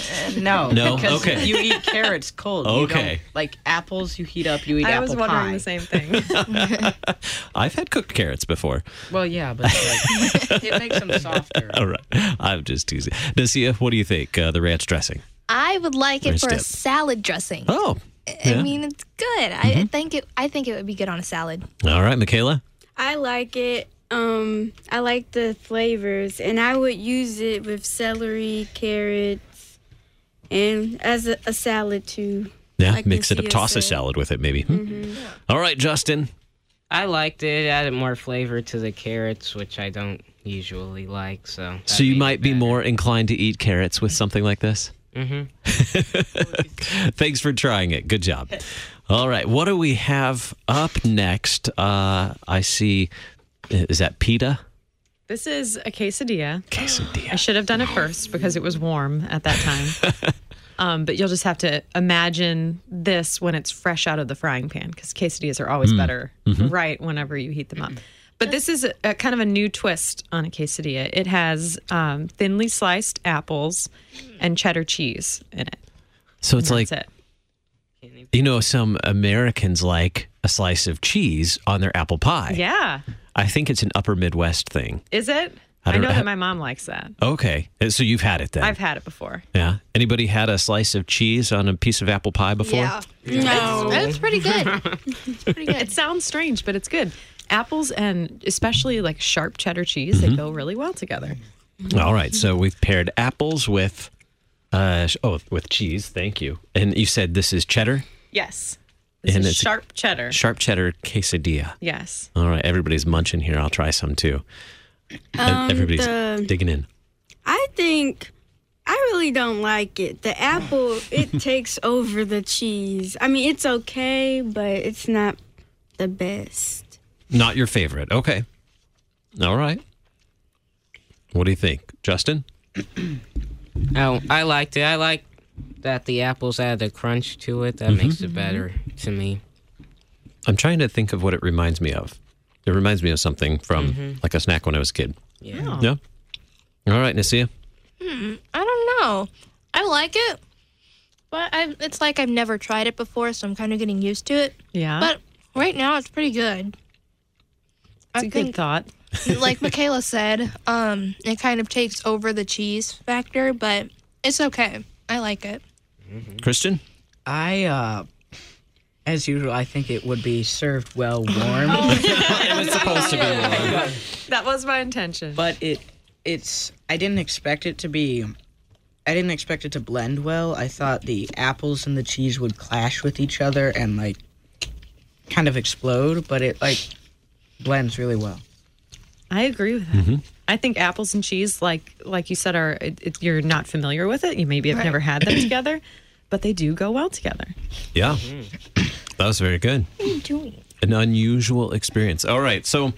No, No? because Okay. you eat carrots cold. You Okay. don't, like apples, you heat up. You eat I apple was wondering pie. the same thing. I've had cooked carrots before. Well, yeah, but like, it makes them softer. All right, I'm just teasing. Nasia, what do you think? Uh, the ranch dressing. I would like it Ranch for a dip. salad dressing. Oh, I yeah. mean, it's good. I, I think it. I think it would be good on a salad. All right, Michaela. I like it. Um, I like the flavors, and I would use it with celery, carrots, and as a, a salad too. Yeah, Like mix it up. Nasia Toss a said. salad with it, maybe. Hmm? All right, Justin. I liked it. It added more flavor to the carrots, which I don't usually like. So, that So you made might it be better. more inclined to eat carrots with something like this? Mhm. Thanks for trying it. Good job. All right, what do we have up next? Uh, I see, is that pita? This is a quesadilla. Quesadilla. I should have done it first because it was warm at that time. um, but you'll just have to imagine this when it's fresh out of the frying pan because quesadillas are always better right whenever you heat them up. But this is a, a kind of a new twist on a quesadilla. It has um, thinly sliced apples and cheddar cheese in it. So it's And like, that's it. you know, some Americans like a slice of cheese on their apple pie. Yeah. I think it's an upper Midwest thing. Is it? I I, don't know know. that my mom likes that. Okay, so you've had it then. I've had it before. Yeah. Anybody had a slice of cheese on a piece of apple pie before? Yeah, No. it's pretty good. It's pretty good. It sounds strange, but it's good. Apples and especially like sharp cheddar cheese, they go really well together. All right, so we've paired apples with, uh, sh- oh, with cheese. Thank you. And you said this is cheddar, Yes. This And is it's- sharp cheddar. sharp cheddar quesadilla. Yes. All right, everybody's munching here. I'll try some too. Um, Everybody's the- digging in. I think I really don't like it. The apple, it takes over the cheese. I mean, it's okay, but it's not the best. Not your favorite. Okay. All right. What do you think, Justin? Oh, I liked it. I like that the apples add a crunch to it. That makes it better to me. I'm trying to think of what it reminds me of. It reminds me of something from like a snack when I was a kid. Yeah. Yeah. All right, Nasia. Hmm, I don't know. I like it, but I, it's like I've never tried it before, so I'm kind of getting used to it. Yeah. But right now, it's pretty good. It's I a think, good thought. like Michaela said, um, it kind of takes over the cheese factor, but it's okay. I like it. Christian? I, uh, as usual, I think it would be served well warm. It was supposed to be warm. That was my intention. But it, it's, I didn't expect it to be, I didn't expect it to blend well. I thought the apples and the cheese would clash with each other and, like, kind of explode, but it, like, blends really well. I agree with that. Mm-hmm. I think apples and cheese, like like you said, are it, it, you're not familiar with it. You maybe have Right. never had them together, but they do go well together. Yeah. That was very good. What are you doing? An unusual experience. All right. So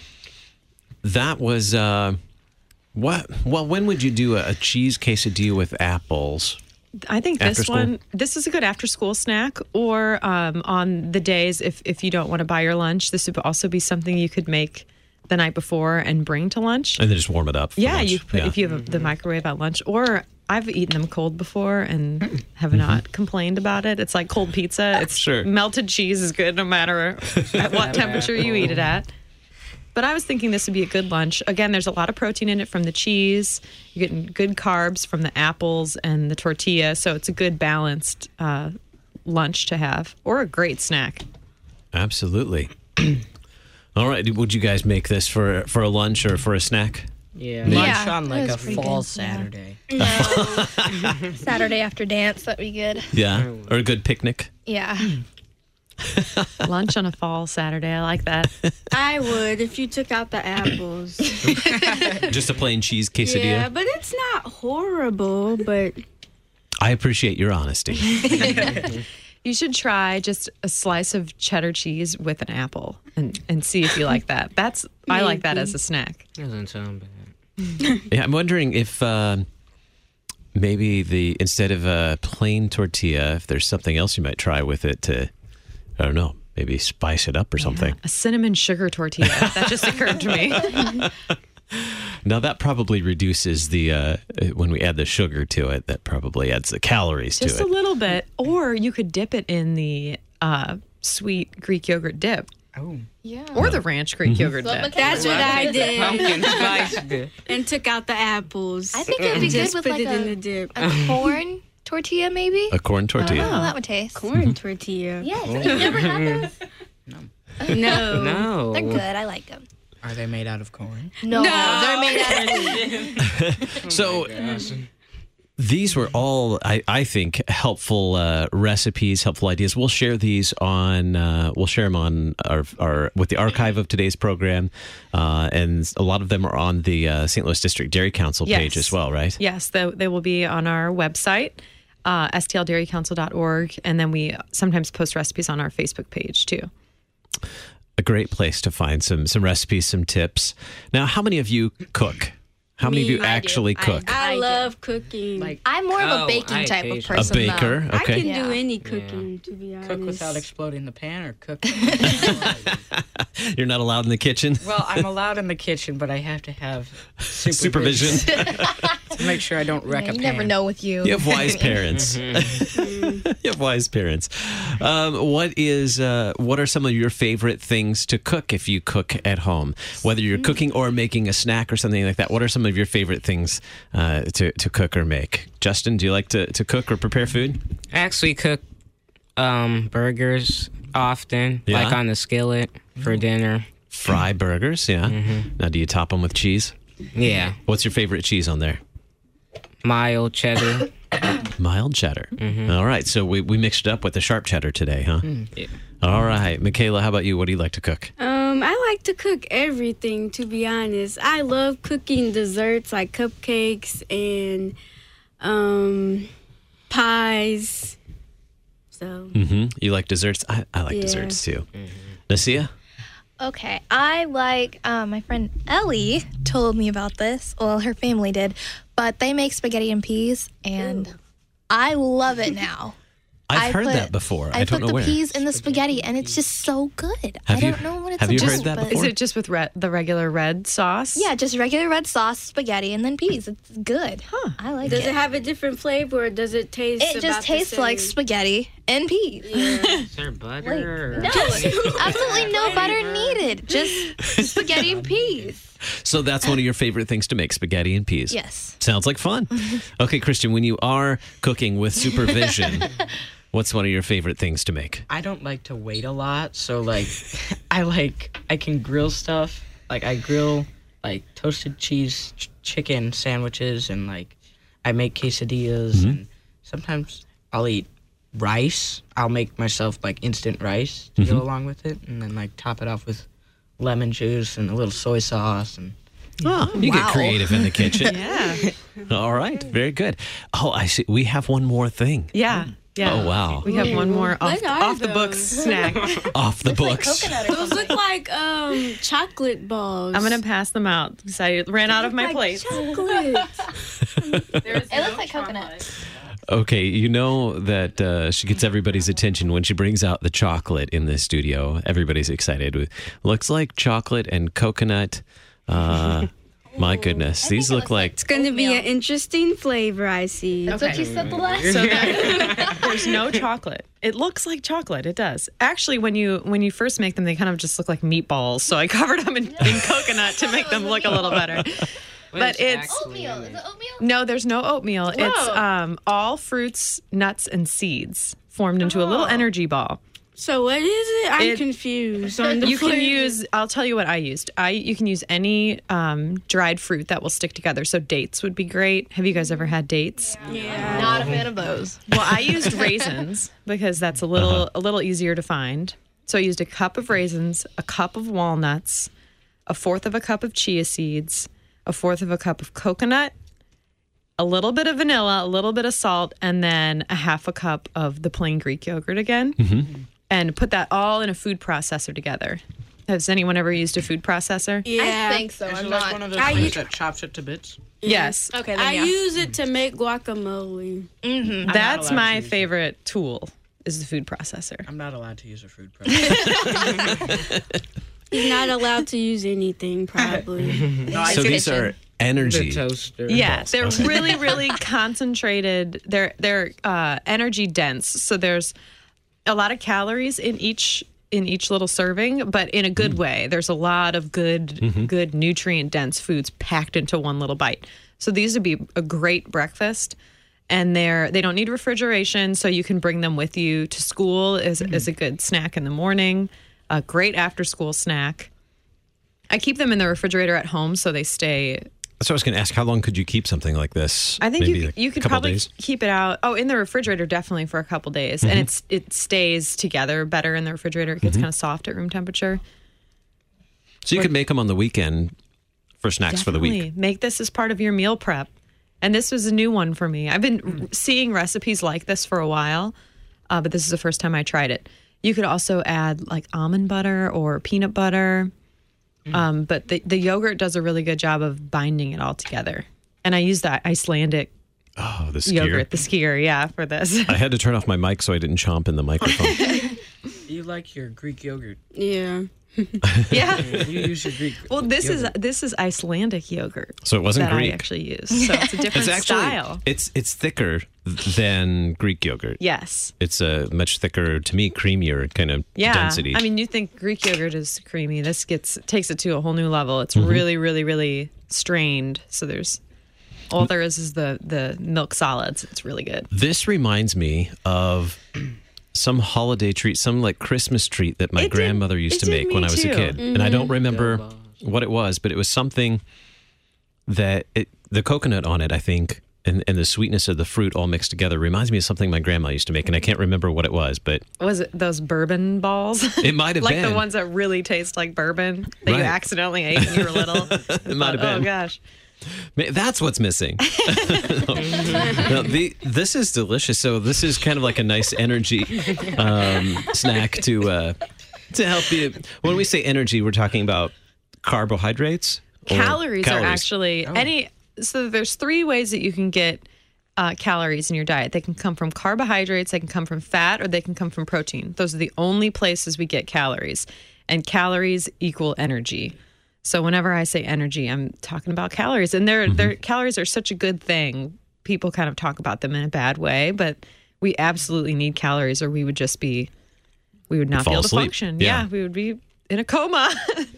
that was, uh, what, well, when would you do a, a cheese quesadilla with apples? I think After this school? one, this is a good after school snack, or um, on the days if, if you don't want to buy your lunch, this would also be something you could make the night before and bring to lunch. And then just warm it up. for Yeah, lunch. you put, Yeah. if you have the microwave at lunch, or I've eaten them cold before and have not complained about it. It's like cold pizza. It's Sure. melted cheese is good no matter at what temperature you eat it at. But I was thinking this would be a good lunch. Again, there's a lot of protein in it from the cheese. You're getting good carbs from the apples and the tortilla, so it's a good balanced uh, lunch to have, or a great snack. Absolutely. All right. Would you guys make this for for a lunch or for a snack? Yeah. Maybe- Lunch Yeah, on that like a was pretty fall good, yeah. Saturday. No. Saturday after dance, that'd be good. Yeah. Or a good picnic? Yeah. Lunch on a fall Saturday. I like that. I would if you took out the apples. Just a plain cheese quesadilla? Yeah, but it's not horrible, but I appreciate your honesty. You should try just a slice of cheddar cheese with an apple and, and see if you like that. That's I like that Maybe. as a snack. Doesn't sound bad. Yeah, I'm wondering if uh, maybe the instead of a plain tortilla, if there's something else you might try with it to, I don't know, maybe spice it up or something. A cinnamon sugar tortilla. That just occurred to me. Now that probably reduces the uh, when we add the sugar to it. That probably adds the calories Just to a it. little bit. Or you could dip it in the uh, sweet Greek yogurt dip. Oh. Yeah. Or the ranch Greek yogurt What dip. Michaela that's what I did. Pumpkin spice dip. And took out the apples. I think it would be good Just with put like it in the a, dip. a corn tortilla, maybe. A corn tortilla. Oh, that would taste. Corn tortilla. Yes. You've never had those? No. No. They're good. I like them. Are they made out of corn? No, No. they're made out of So these were all, I, I think, helpful uh, recipes, helpful ideas. We'll share these on, uh, we'll share them on our, our with the archive of today's program, uh, and a lot of them are on the uh, Saint Louis District Dairy Council Yes. page as well, right? Yes, they, they will be on our website, uh, s t l dairy council dot org, and then we sometimes post recipes on our Facebook page too. A great place to find some some recipes, some tips. Now, how many of you cook? How many of Me. you I do. actually cook? I, I do. love cooking. Like, I'm more of a Oh, baking I type of occasionally- person. a baker, Though. I okay. can Yeah. do any cooking, to be honest. cook without exploding the pan or cook? You're not allowed in the kitchen. Well, I'm allowed in the kitchen, but I have to have Supervision. supervision to make sure I don't wreck Yeah, a you pan. never know with you. You have wise parents. Mm-hmm. You have wise parents. Um, what is? Uh, what are some of your favorite things to cook if you cook at home? Whether you're cooking or making a snack or something like that. What are some of your favorite things uh, to to cook or make? Justin, do you like to, to cook or prepare food? I actually cook um, burgers often, Yeah? like on the skillet for dinner. Fry burgers, yeah. Now, do you top them with cheese? Yeah, What's your favorite cheese on there? mild cheddar. Mild cheddar. All right, so we, we mixed it up with the sharp cheddar today, huh? Yeah. All right, Michaela, how about you? What do you like to cook? Um, I like to cook everything, to be honest. I love cooking desserts like cupcakes and um, pies. So, Mm-hmm. You like desserts? I, I like Yeah. desserts too. Nasia? Okay, I like, um, my friend Ellie told me about this. Well, her family did, but they make spaghetti and peas, and I love it now. I've I heard put- that before. I, I don't put know the where. peas in the spaghetti, and it's just so good. Have I you- don't know what it's have you about, heard that but- before? Is it just with red, the regular red sauce? Yeah, just regular red sauce, spaghetti, and then peas. It's good. Huh. I like Does it. it have a different flavor, or does it taste? It about just the tastes like same? spaghetti and peas. Is there butter? No, absolutely no butter needed. Just spaghetti and peas. So that's one of your favorite things to make, spaghetti and peas. Yes. Sounds like fun. Okay, Christian, when you are cooking with supervision, what's one of your favorite things to make? I don't like to wait a lot, so like I like I can grill stuff. Like I grill like toasted cheese ch- chicken sandwiches, and like I make quesadillas, Mm-hmm. and sometimes I'll eat rice. I'll make myself like instant rice to Mm-hmm. go along with it, and then like top it off with lemon juice and a little soy sauce. And Oh, you get Wow. creative in the kitchen. Yeah. All right, very good. Oh, I see. We have one more thing. Yeah. Yeah. Oh, wow. We have one more off, What are off the books those? snack. Off the books. Those look like um chocolate balls. I'm going to pass them out because I ran out of my plate. Chocolate. It looks like coconut. Okay, you know that uh, she gets everybody's attention when she brings out the chocolate in the studio. Everybody's excited. Looks like chocolate and coconut. Uh, my goodness, these look like. It's going to be an interesting flavor, I see. That's what you said the last So time. there- there's no chocolate. It looks like chocolate. It does. Actually, when you when you first make them, they kind of just look like meatballs. So I covered them in, in coconut to make them look a little better. But it's Oatmeal. Is it oatmeal? no, there's no oatmeal. It's um, all fruits, nuts, and seeds formed into a little energy ball. So what is it? I'm It- confused on the You can flavor. use. I'll tell you what I used. I you can use any um, dried fruit that will stick together. So dates would be great. Have you guys ever had dates? Yeah. Not a fan of those. Well, I used raisins because that's a little Uh-huh. a little easier to find. So I used a cup of raisins, a cup of walnuts, a fourth of a cup of chia seeds, a fourth of a cup of coconut, a little bit of vanilla, a little bit of salt, and then a half a cup of the plain Greek yogurt again. And put that all in a food processor together. Has anyone ever used a food processor? Yeah. I think so. is I'm it like not. one of those I things u- that chops it to bits? Yes. Okay, then I yeah. use it to make guacamole. Mm-hmm. That's allowed to my use it. favorite tool is the food processor. I'm not allowed to use a food processor. He's not allowed to use anything, probably. No, I So think these are energy. The toaster. Yeah, they're really, really concentrated. They're they're uh, energy dense. So there's a lot of calories in each in each little serving, but in a good way. There's a lot of good good nutrient dense foods packed into one little bite. So these would be a great breakfast. And they're they don't need refrigeration, so you can bring them with you to school as, as a good snack in the morning. A great after school snack. I keep them in the refrigerator at home so they stay. So I was going to ask, how long could you keep something like this? I think Maybe you a you could couple probably days? keep it out. Oh, in the refrigerator definitely for a couple days, and it's it stays together better in the refrigerator. It gets kind of soft at room temperature. So you could make them on the weekend for snacks for the week. Definitely. Make this as part of your meal prep. And this was a new one for me. I've been r- seeing recipes like this for a while, uh, but this is the first time I tried it. You could also add like almond butter or peanut butter. Um, but the, the yogurt does a really good job of binding it all together. And I use that Icelandic Oh, the skier. yogurt, the skier, yeah, for this. I had to turn off my mic so I didn't chomp in the microphone. You like your Greek yogurt? Yeah. Yeah. You use your Greek. Well, this yogurt. is this is Icelandic yogurt. So it wasn't that Greek. I actually use. So it's a different It's actually style. it's it's thicker than Greek yogurt. Yes. It's a much thicker, to me, creamier kind of Yeah. density. I mean, you think Greek yogurt is creamy. This gets takes it to a whole new level. It's Mm-hmm. really, really, really strained. So there's all there is is the the milk solids. It's really good. This reminds me of some holiday treat, some like Christmas treat that my It did- grandmother used it to did make me when I was too. a kid. And I don't remember what it was, but it was something that it, the coconut on it, I think, and, and the sweetness of the fruit all mixed together reminds me of something my grandma used to make. And I can't remember what it was, but Was it those bourbon balls? it might have like been. the ones that really taste like bourbon that you Right. accidentally ate when you were little. It might have Oh been. gosh. Ma- That's what's missing. No, the, this is delicious. So this is kind of like a nice energy um, snack to uh, to help you. When we say energy, we're talking about carbohydrates. or Calories, are calories? actually any. So there's three ways that you can get uh, calories in your diet. They can come from carbohydrates, they can come from fat, or they can come from protein. Those are the only places we get calories. And calories equal energy. So whenever I say energy, I'm talking about calories. And they're, Mm-hmm. they're, calories are such a good thing. People kind of talk about them in a bad way, but we absolutely need calories or we would just be, we would not Fall be able to asleep. function. Yeah. Yeah, we would be in a coma.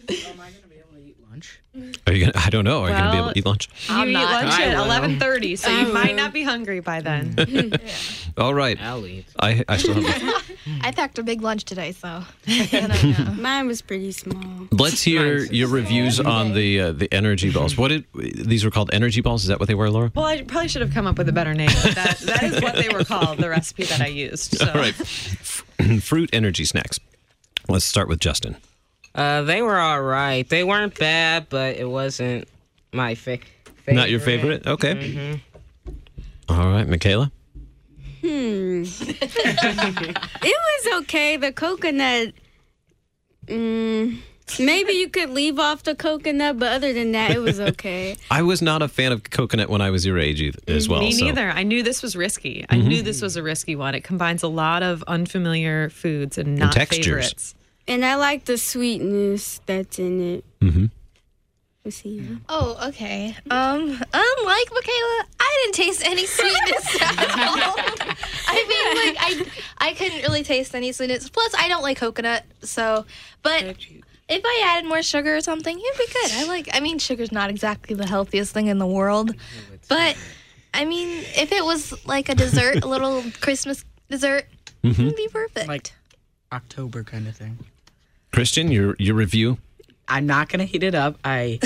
Are you gonna, I don't know. Are you going to be Well, able to eat lunch? You eat not. lunch I at will. eleven thirty, so I you might will. not be hungry by then. All right. I'll eat. I, I still have. I packed a big lunch today, so I don't know. Mine was pretty small. Let's hear your reviews on the uh, the energy balls. What did these were called? Energy balls? Is that what they were, Laura? Well, I probably should have come up with a better name, but that, that is what they were called, the recipe that I used. So. All right. Fruit energy snacks. Let's start with Justin. Uh, they were all right. They weren't bad, but it wasn't my fa- favorite. Not your favorite? Okay. Mhm. All right, Michaela. Hmm. It was okay. The coconut. Mm, maybe you could leave off the coconut, but other than that, it was okay. I was not a fan of coconut when I was your age either, as well. Me so. neither. I knew this was risky. I knew this was a risky one. It combines a lot of unfamiliar foods and not textures. favorites. And I like the sweetness that's in it. Mm-hmm. Let's see. Oh, okay. Um, unlike Michaela, I didn't taste any sweetness at all. I mean, like I, I couldn't really taste any sweetness. Plus, I don't like coconut. So, but if I added more sugar or something, it'd be good. I like. I mean, sugar's not exactly the healthiest thing in the world, but I mean, if it was like a dessert, a little Christmas dessert, Mhm. it'd be perfect. Like October kind of thing. Christian, your your review. I'm not gonna heat it up. I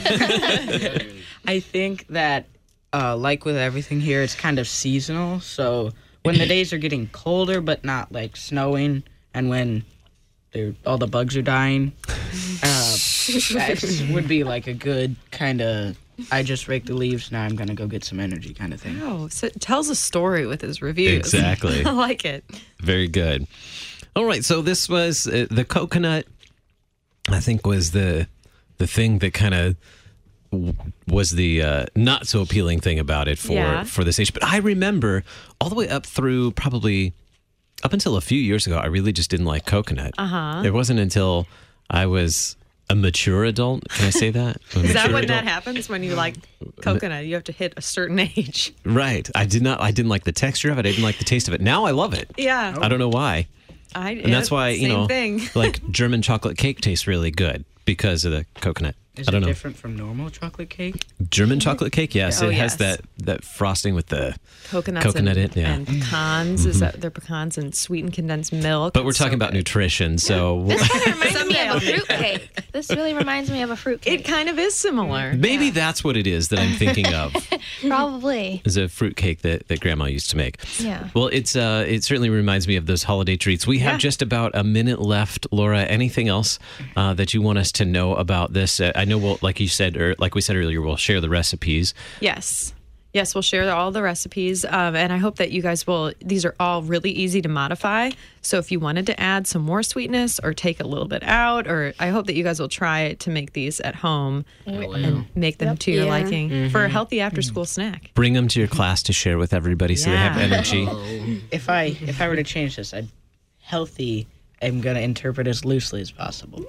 I think that uh, like with everything here, it's kind of seasonal. So when the days are getting colder but not like snowing, and when they're, all the bugs are dying, uh, that would be like a good kind of. I just raked the leaves. Now I'm gonna go get some energy kind of thing. Oh, so it tells a story with his reviews. Exactly. I like it. Very good. All right, so this was uh, the coconut. I think was the the thing that kind of w- was the uh, not so appealing thing about it for Yeah. for this age. But I remember all the way up through probably up until a few years ago, I really just didn't like coconut. Uh-huh. It wasn't until I was a mature adult. Can I say that? A Is that mature when adult? that happens when you like coconut? You have to hit a certain age. Right. I did not. I didn't like the texture of it. I didn't like the taste of it. Now I love it. Yeah. I don't know why. I, And that's why, you same know, thing. like German chocolate cake tastes really good because of the coconut. Is I don't it know. different from normal chocolate cake? German chocolate cake, yes. Oh, it has yes. that, that frosting with the Coconuts coconut and, in, yeah. and pecans. Is that they're pecans and sweetened condensed milk? But we're It's so talking about good. nutrition, so This kind of reminds me Someday of I'll a make fruit that. cake. This really reminds me of a fruit cake. It kind of is similar. maybe that's what it is that I'm thinking of. Probably. Is a fruit cake that, that grandma used to make. Yeah. Well, it's uh, it certainly reminds me of those holiday treats. We have Yeah. just about a minute left, Laura. Anything else uh, that you want us to know about this? Uh, I know, we'll, like you said, or like we said earlier, we'll share the recipes. Yes. Yes, we'll share all the recipes. Um, and I hope that you guys will, these are all really easy to modify. So if you wanted to add some more sweetness or take a little bit out, or I hope that you guys will try to make these at home and make them to your Yeah. liking for a healthy after school snack. Bring them to your class to share with everybody so they have Yeah. energy. If I if I were to change this, I'd healthy. I'm gonna interpret as loosely as possible.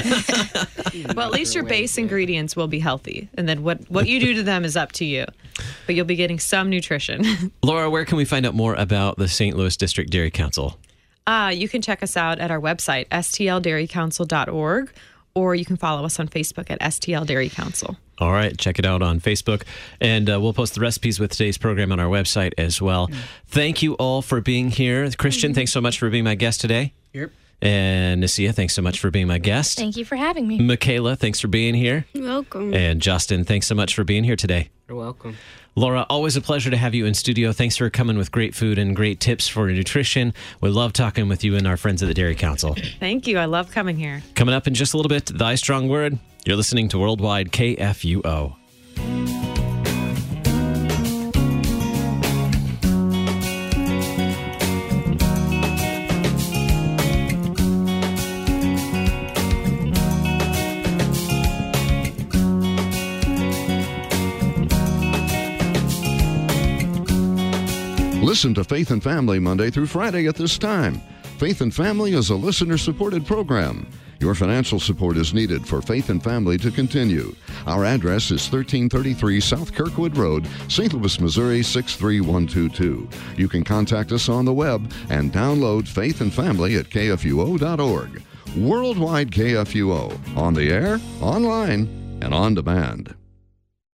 Well, at least your base ingredients will be healthy. And then what, what you do to them is up to you. But you'll be getting some nutrition. Laura, where can we find out more about the Saint Louis District Dairy Council? Uh, you can check us out at our website, s t l dairy council dot org, or you can follow us on Facebook at S T L Dairy Council. All right, check it out on Facebook. And uh, we'll post the recipes with today's program on our website as well. Thank you all for being here. Christian, thanks so much for being my guest today. Yep. And Nasia, thanks so much for being my guest. Thank you for having me. Michaela, thanks for being here. You're welcome. And Justin, thanks so much for being here today. You're welcome. Laura, always a pleasure to have you in studio. Thanks for coming with great food and great tips for nutrition. We love talking with you and our friends at the Dairy Council. Thank you. I love coming here. Coming up in just a little bit, Thy Strong Word. You're listening to Worldwide K F U O. Listen to Faith and Family Monday through Friday at this time. Faith and Family is a listener-supported program. Your financial support is needed for Faith and Family to continue. Our address is thirteen thirty-three South Kirkwood Road, Saint Louis, Missouri six three one two two. You can contact us on the web and download Faith and Family at K F U O dot org. Worldwide K F U O, on the air, online, and on demand.